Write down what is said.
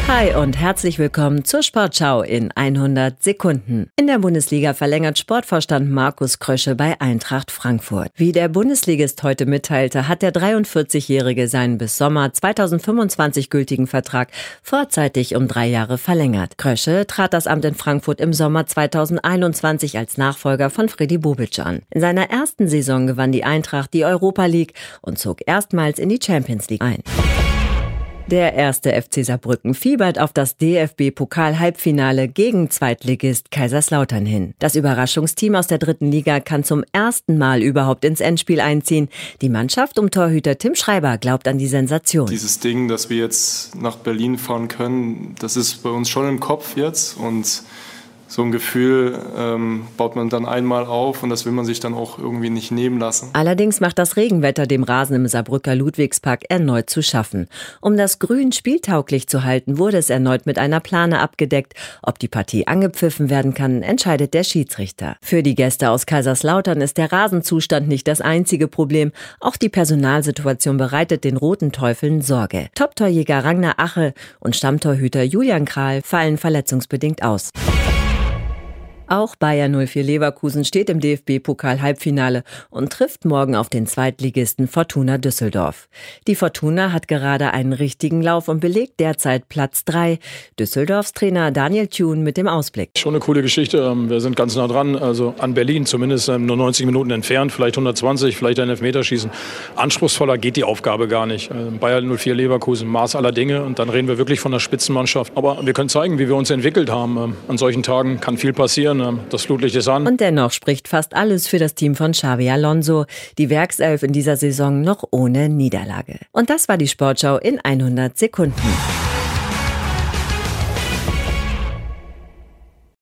Hi und herzlich willkommen zur Sportschau in 100 Sekunden. In der Bundesliga verlängert Sportvorstand Markus Krösche bei Eintracht Frankfurt. Wie der Bundesligist heute mitteilte, hat der 43-Jährige seinen bis Sommer 2025 gültigen Vertrag vorzeitig um 3 Jahre verlängert. Krösche trat das Amt in Frankfurt im Sommer 2021 als Nachfolger von Freddy Bobic an. In seiner ersten Saison gewann die Eintracht die Europa League und zog erstmals in die Champions League ein. Der erste FC Saarbrücken fiebert auf das DFB-Pokal-Halbfinale gegen Zweitligist Kaiserslautern hin. Das Überraschungsteam aus der 3. Liga kann zum ersten Mal überhaupt ins Endspiel einziehen. Die Mannschaft um Torhüter Tim Schreiber glaubt an die Sensation. Dieses Ding, dass wir jetzt nach Berlin fahren können, das ist bei uns schon im Kopf jetzt und so ein Gefühl baut man dann einmal auf und das will man sich dann auch irgendwie nicht nehmen lassen. Allerdings macht das Regenwetter dem Rasen im Saarbrücker Ludwigspark erneut zu schaffen. Um das Grün spieltauglich zu halten, wurde es erneut mit einer Plane abgedeckt. Ob die Partie angepfiffen werden kann, entscheidet der Schiedsrichter. Für die Gäste aus Kaiserslautern ist der Rasenzustand nicht das einzige Problem. Auch die Personalsituation bereitet den Roten Teufeln Sorge. Top-Torjäger Ragnar Ache und Stammtorhüter Julian Kral fallen verletzungsbedingt aus. Auch Bayer 04 Leverkusen steht im DFB-Pokal-Halbfinale und trifft morgen auf den Zweitligisten Fortuna Düsseldorf. Die Fortuna hat gerade einen richtigen Lauf und belegt derzeit Platz 3. Düsseldorfs Trainer Daniel Thune mit dem Ausblick. Schon eine coole Geschichte. Wir sind ganz nah dran, also an Berlin zumindest, nur 90 Minuten entfernt, vielleicht 120, vielleicht ein Elfmeterschießen. Anspruchsvoller geht die Aufgabe gar nicht. Bayer 04 Leverkusen, Maß aller Dinge und dann reden wir wirklich von der Spitzenmannschaft. Aber wir können zeigen, wie wir uns entwickelt haben. An solchen Tagen kann viel passieren. Das Flutlicht ist an. Und dennoch spricht fast alles für das Team von Xabi Alonso. Die Werkself in dieser Saison noch ohne Niederlage. Und das war die Sportschau in 100 Sekunden.